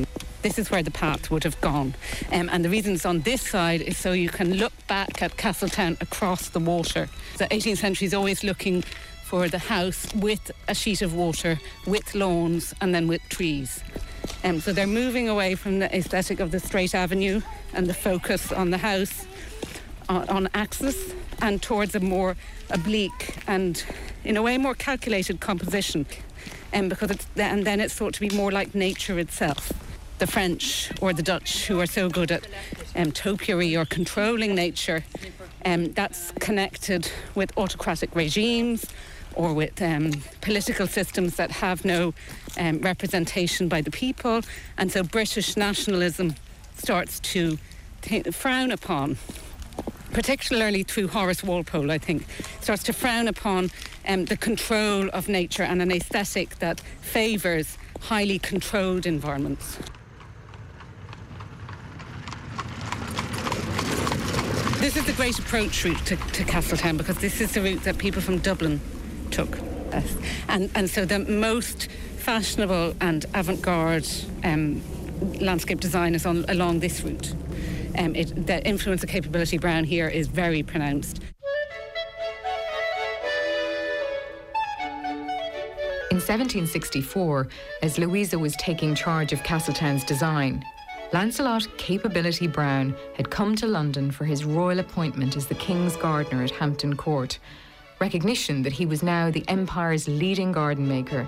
this is where the path would have gone. Um, and the reason it's on this side is so you can look back at Castletown across the water. The eighteenth century is always looking for the house with a sheet of water, with lawns, and then with trees. Um, so they're moving away from the aesthetic of the straight avenue and the focus on the house on, on axis and towards a more oblique and, in a way, more calculated composition. Um, because it's, and then it's thought to be more like nature itself. The French or the Dutch, who are so good at um, topiary or controlling nature, um, that's connected with autocratic regimes or with um, political systems that have no um, representation by the people. And so British nationalism starts to t- frown upon, particularly through Horace Walpole, I think, starts to frown upon um, the control of nature and an aesthetic that favours highly controlled environments. This is the great approach route to, to Castletown, because this is the route that people from Dublin took. And, and so the most fashionable and avant-garde um, landscape design is on, along this route. Um, it, the influence of Capability Brown here is very pronounced. In seventeen sixty-four, as Louisa was taking charge of Castletown's design, Lancelot Capability Brown had come to London for his royal appointment as the King's gardener at Hampton Court, recognition that he was now the Empire's leading garden maker.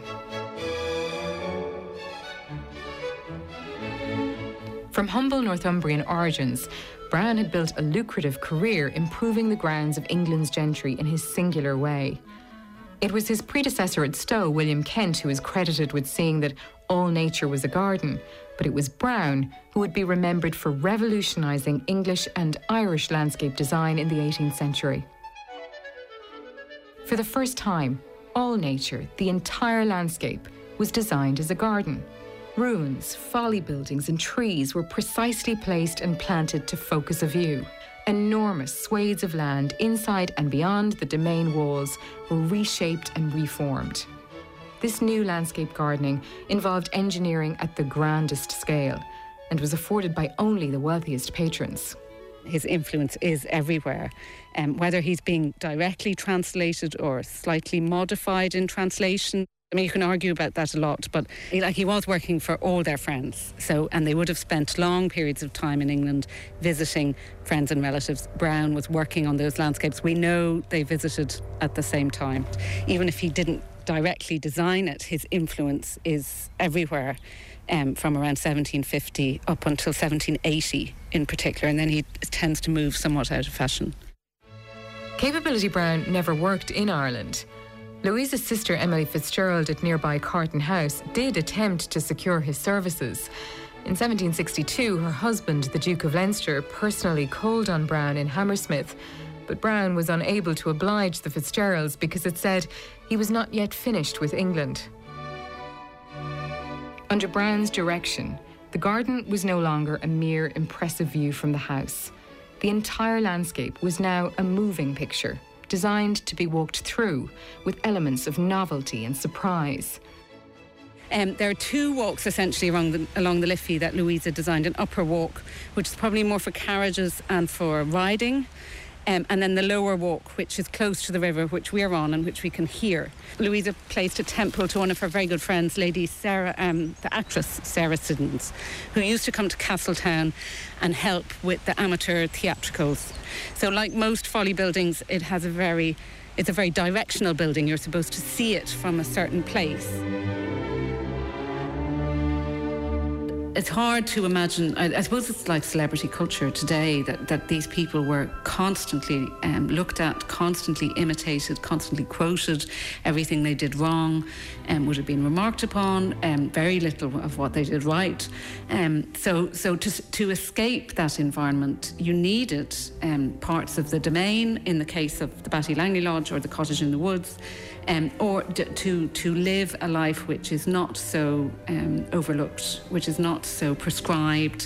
From humble Northumbrian origins, Brown had built a lucrative career improving the grounds of England's gentry in his singular way. It was his predecessor at Stowe, William Kent, who is credited with seeing that all nature was a garden, but it was Brown who would be remembered for revolutionising English and Irish landscape design in the eighteenth century. For the first time, all nature, the entire landscape, was designed as a garden. Ruins, folly buildings and trees were precisely placed and planted to focus a view. Enormous swathes of land inside and beyond the domain walls were reshaped and reformed. This new landscape gardening involved engineering at the grandest scale and was afforded by only the wealthiest patrons. His influence is everywhere, um, whether he's being directly translated or slightly modified in translation. I mean, you can argue about that a lot, but like he was working for all their friends. So, and they would have spent long periods of time in England visiting friends and relatives. Brown was working on those landscapes. We know they visited at the same time. Even if he didn't directly design it, his influence is everywhere, um, from around seventeen fifty up until seventeen eighty in particular, and then he tends to move somewhat out of fashion. Capability Brown never worked in Ireland. Louisa's sister Emily Fitzgerald at nearby Carton House did attempt to secure his services. In seventeen sixty-two, her husband, the Duke of Leinster, personally called on Brown in Hammersmith, but Brown was unable to oblige the Fitzgeralds because it said he was not yet finished with England. Under Brown's direction, the garden was no longer a mere impressive view from the house. The entire landscape was now a moving picture, designed to be walked through with elements of novelty and surprise. Um, there are two walks essentially along the, along the Liffey that Louisa designed. An upper walk, which is probably more for carriages and for riding, um, and then the lower walk, which is close to the river, which we're on and which we can hear. Louisa placed a temple to one of her very good friends, Lady Sarah, um, the actress Sarah Siddons, who used to come to Castletown and help with the amateur theatricals. So like most folly buildings, it has a very, it's a very directional building. You're supposed to see it from a certain place. It's hard to imagine, I, I suppose it's like celebrity culture today, that, that these people were constantly um, looked at, constantly imitated, constantly quoted. Everything they did wrong um, would have been remarked upon, um, very little of what they did right. Um, so so to, to escape that environment, you needed um, parts of the domain, in the case of the Batty Langley Lodge or the cottage in the woods, Um, or d- to to live a life which is not so um, overlooked, which is not so prescribed,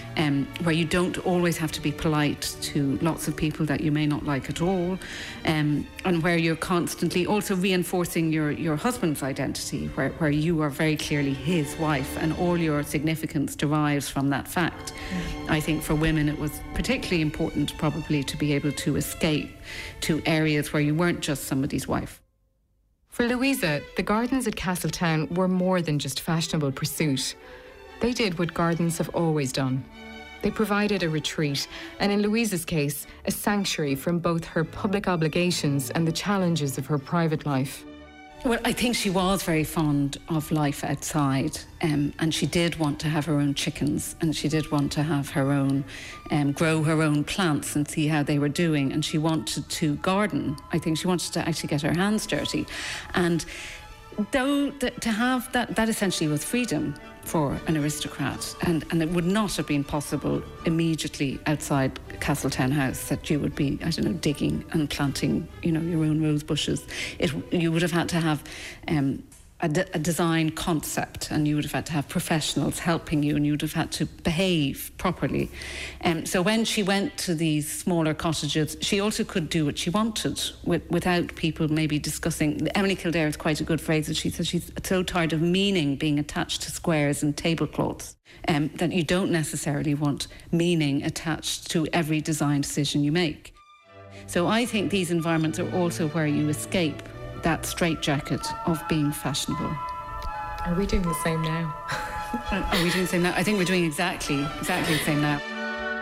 um, where you don't always have to be polite to lots of people that you may not like at all, um, and where you're constantly also reinforcing your, your husband's identity, where, where you are very clearly his wife and all your significance derives from that fact. Mm. I think for women it was particularly important probably to be able to escape to areas where you weren't just somebody's wife. For Louisa, the gardens at Castletown were more than just fashionable pursuit. They did what gardens have always done. They provided a retreat, and in Louisa's case, a sanctuary from both her public obligations and the challenges of her private life. Well, I think she was very fond of life outside, um, and she did want to have her own chickens, and she did want to have her own, um, grow her own plants and see how they were doing, and she wanted to garden. I think she wanted to actually get her hands dirty. And though th- to have that, that essentially was freedom for an aristocrat, and, and it would not have been possible immediately outside Castletown House that you would be, I don't know, digging and planting, you know, your own rose bushes. It, you would have had to have um, a, de- a design concept, and you would have had to have professionals helping you, and you would have had to behave properly. Um, so when she went to these smaller cottages, she also could do what she wanted with, without people maybe discussing. Emily Kildare has quite a good phrase that she says she's so tired of meaning being attached to squares and tablecloths, um, that you don't necessarily want meaning attached to every design decision you make. So I think these environments are also where you escape that straitjacket of being fashionable. Are we doing the same now? Are we doing the same now? I think we're doing exactly, exactly the same now.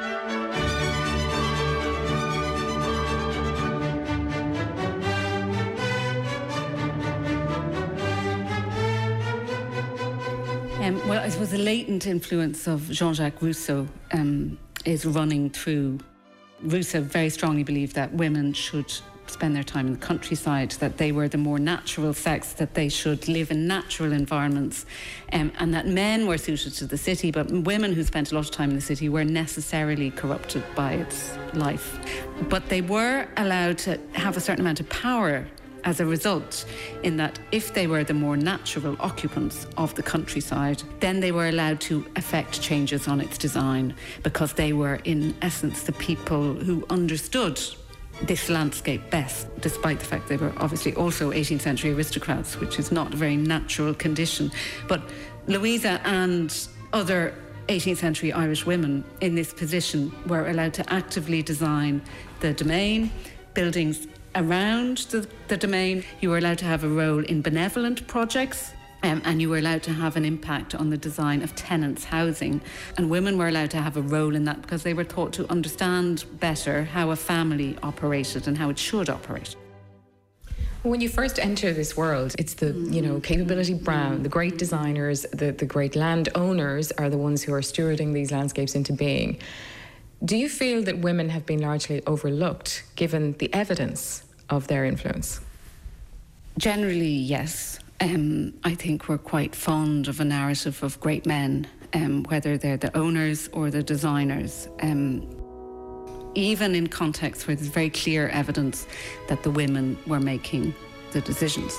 Um, well, I suppose the latent influence of Jean-Jacques Rousseau um, is running through. Rousseau very strongly believed that women should spend their time in the countryside, that they were the more natural sex, that they should live in natural environments, um, and that men were suited to the city, but women who spent a lot of time in the city were necessarily corrupted by its life. But they were allowed to have a certain amount of power as a result, in that if they were the more natural occupants of the countryside, then they were allowed to effect changes on its design, because they were in essence the people who understood this landscape best, despite the fact they were obviously also eighteenth century aristocrats, which is not a very natural condition. But Louisa and other eighteenth century Irish women in this position were allowed to actively design the domain, buildings around the, the domain. You were allowed to have a role in benevolent projects, Um, and you were allowed to have an impact on the design of tenants' housing. And women were allowed to have a role in that because they were taught to understand better how a family operated and how it should operate. When you first enter this world, it's the, you know, Capability Brown, the great designers, the, the great landowners are the ones who are stewarding these landscapes into being. Do you feel that women have been largely overlooked, given the evidence of their influence? Generally, yes. Um, I think we're quite fond of a narrative of great men, um, whether they're the owners or the designers, um, even in contexts where there's very clear evidence that the women were making the decisions.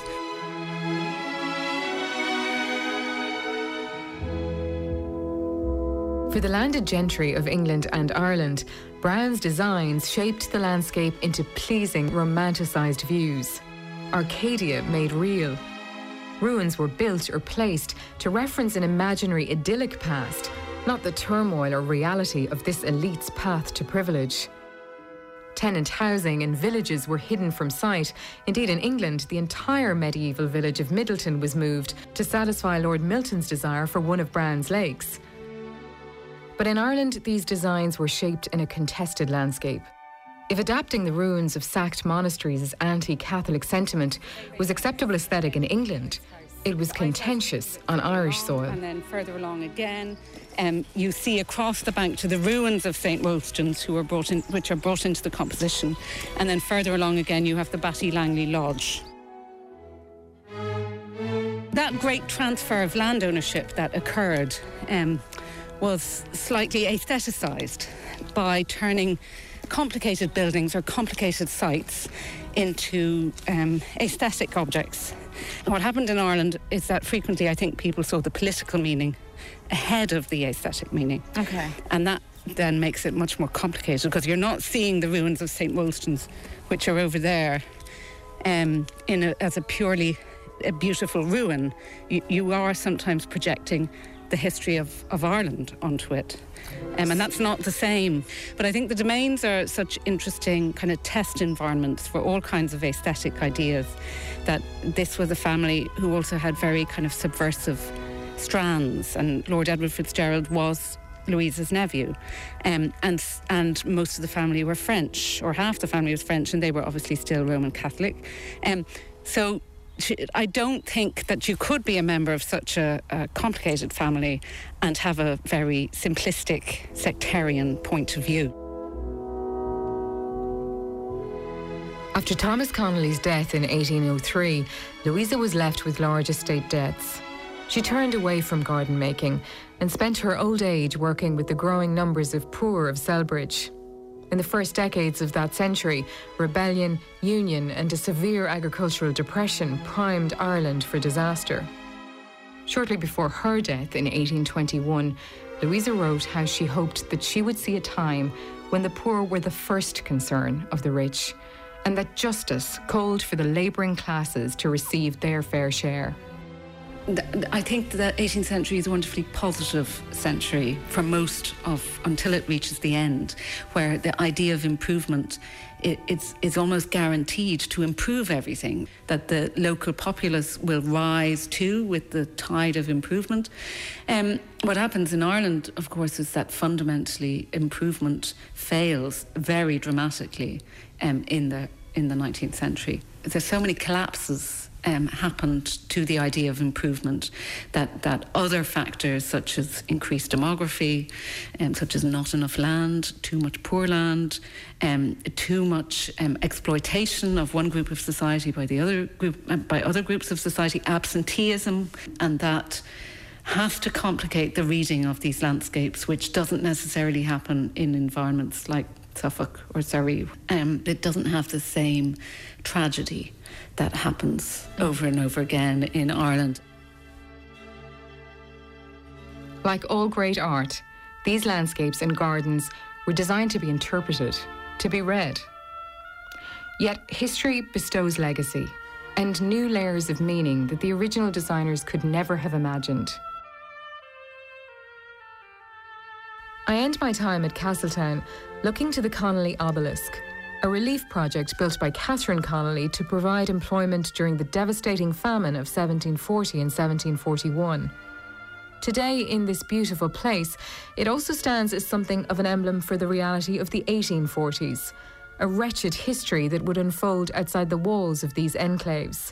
For the landed gentry of England and Ireland, Brown's designs shaped the landscape into pleasing, romanticised views. Arcadia made real. Ruins were built or placed to reference an imaginary idyllic past, not the turmoil or reality of this elite's path to privilege. Tenant housing and villages were hidden from sight. Indeed, in England, the entire medieval village of Middleton was moved to satisfy Lord Milton's desire for one of Brown's lakes. But in Ireland, these designs were shaped in a contested landscape. If adapting the ruins of sacked monasteries as anti-Catholic sentiment was acceptable aesthetic in England, it was contentious on Irish soil. And then further along again, um, you see across the bank to the ruins of Saint Wolstan's, who are brought in, which are brought into the composition. And then further along again, you have the Batty Langley Lodge. That great transfer of land ownership that occurred um, was slightly aestheticised by turning complicated buildings or complicated sites into um, aesthetic objects. And what happened in Ireland is that frequently I think people saw the political meaning ahead of the aesthetic meaning. Okay. And that then makes it much more complicated because you're not seeing the ruins of Saint Wolstan's, which are over there, um, in a, as a purely a beautiful ruin. You, you are sometimes projecting the history of, of Ireland onto it. Um, and that's not the same. But I think the domains are such interesting kind of test environments for all kinds of aesthetic ideas, that this was a family who also had very kind of subversive strands, and Lord Edward Fitzgerald was Louisa's nephew, um, and and most of the family were French, or half the family was French, and they were obviously still Roman Catholic. Um, so I don't think that you could be a member of such a, a complicated family and have a very simplistic sectarian point of view. After Thomas Connolly's death in eighteen oh three, Louisa was left with large estate debts. She turned away from garden making and spent her old age working with the growing numbers of poor of Selbridge. In the first decades of that century, rebellion, union and a severe agricultural depression primed Ireland for disaster. Shortly before her death in eighteen twenty-one, Louisa wrote how she hoped that she would see a time when the poor were the first concern of the rich, and that justice called for the labouring classes to receive their fair share. I think the eighteenth century is a wonderfully positive century for most of, until it reaches the end, where the idea of improvement it, it's, it's almost guaranteed to improve everything, that the local populace will rise too with the tide of improvement. Um, what happens in Ireland, of course, is that fundamentally improvement fails very dramatically um, in the in the nineteenth century. There's so many collapses Um, happened to the idea of improvement, that, that other factors such as increased demography, um, such as not enough land, too much poor land, um, too much um, exploitation of one group of society by the other group, uh, by other groups of society, absenteeism, and that has to complicate the reading of these landscapes, which doesn't necessarily happen in environments like Suffolk or Surrey. Um, it doesn't have the same tragedy that happens over and over again in Ireland. Like all great art, these landscapes and gardens were designed to be interpreted, to be read. Yet history bestows legacy and new layers of meaning that the original designers could never have imagined. I end my time at Castletown looking to the Connolly Obelisk, a relief project built by Catherine Connolly to provide employment during the devastating famine of seventeen forty and seventeen forty-one. Today, in this beautiful place, it also stands as something of an emblem for the reality of the eighteen forties, a wretched history that would unfold outside the walls of these enclaves.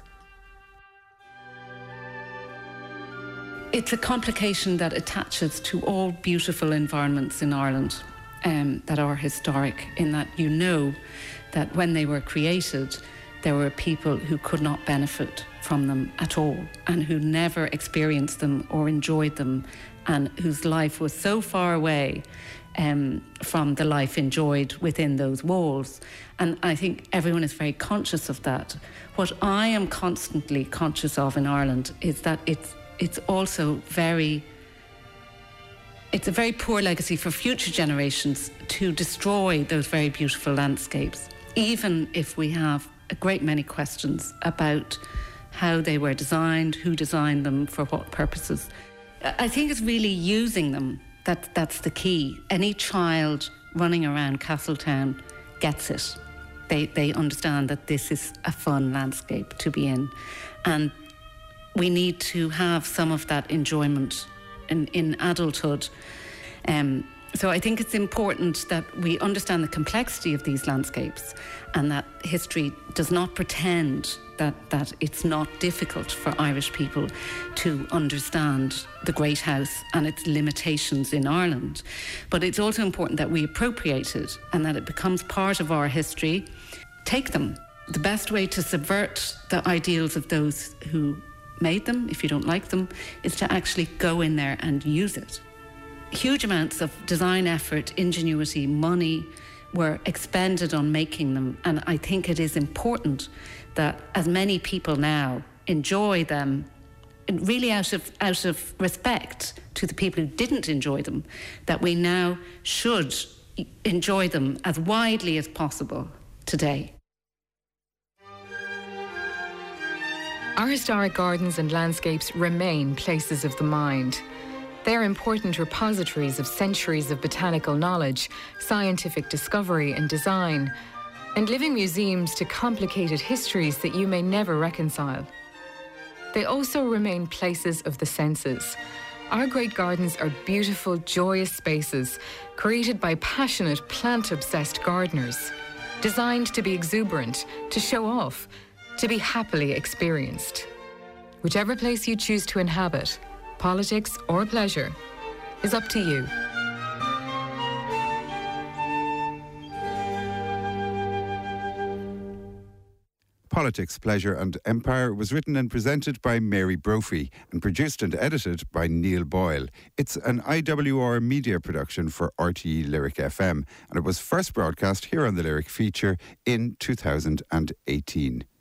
It's a complication that attaches to all beautiful environments in Ireland. Um, that are historic, in that you know that when they were created, there were people who could not benefit from them at all, and who never experienced them or enjoyed them, and whose life was so far away um, from the life enjoyed within those walls. And I think everyone is very conscious of that. What I am constantly conscious of in Ireland is that it's it's also very It's a very poor legacy for future generations to destroy those very beautiful landscapes, even if we have a great many questions about how they were designed, who designed them, for what purposes. I think it's really using them that that's the key. Any child running around Castletown gets it. They they understand that this is a fun landscape to be in, and we need to have some of that enjoyment In, in adulthood. Um, so I think it's important that we understand the complexity of these landscapes, and that history does not pretend that, that it's not difficult for Irish people to understand the Great House and its limitations in Ireland. But it's also important that we appropriate it and that it becomes part of our history. Take them. The best way to subvert the ideals of those who made them, if you don't like them, is to actually go in there and use it. Huge amounts of design effort, ingenuity, money were expended on making them, and I think it is important that as many people now enjoy them really out of out of respect to the people who didn't enjoy them, that we now should enjoy them as widely as possible today. Our historic gardens and landscapes remain places of the mind. They're important repositories of centuries of botanical knowledge, scientific discovery and design, and living museums to complicated histories that you may never reconcile. They also remain places of the senses. Our great gardens are beautiful, joyous spaces created by passionate, plant-obsessed gardeners, designed to be exuberant, to show off, to be happily experienced. Whichever place you choose to inhabit, politics or pleasure, is up to you. Politics, Pleasure and Empire was written and presented by Mary Brophy and produced and edited by Neil Boyle. It's an I W R media production for R T E Lyric F M, and it was first broadcast here on the Lyric Feature in two thousand eighteen.